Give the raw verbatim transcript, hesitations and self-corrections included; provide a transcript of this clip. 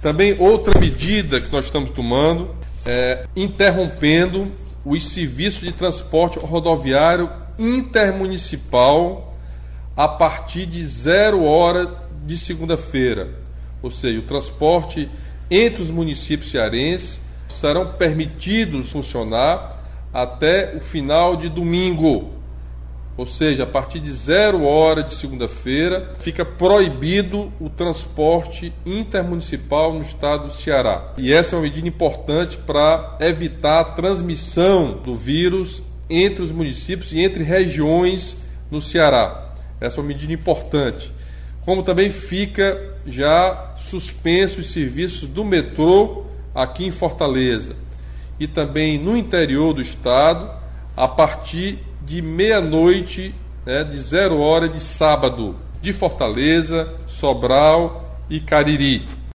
Também outra medida que nós estamos tomando é interrompendo os serviços de transporte rodoviário intermunicipal a partir de zero hora de segunda-feira. Ou seja, o transporte entre os municípios cearenses serão permitidos funcionar até o final de domingo. Ou seja, a partir de zero hora de segunda-feira, fica proibido o transporte intermunicipal no estado do Ceará. E essa é uma medida importante para evitar a transmissão do vírus entre os municípios e entre regiões no Ceará. Essa é uma medida importante. Como também fica já suspenso os serviços do metrô aqui em Fortaleza. E também no interior do estado, a partir de meia-noite, né, de zero hora de sábado, de Fortaleza, Sobral e Cariri.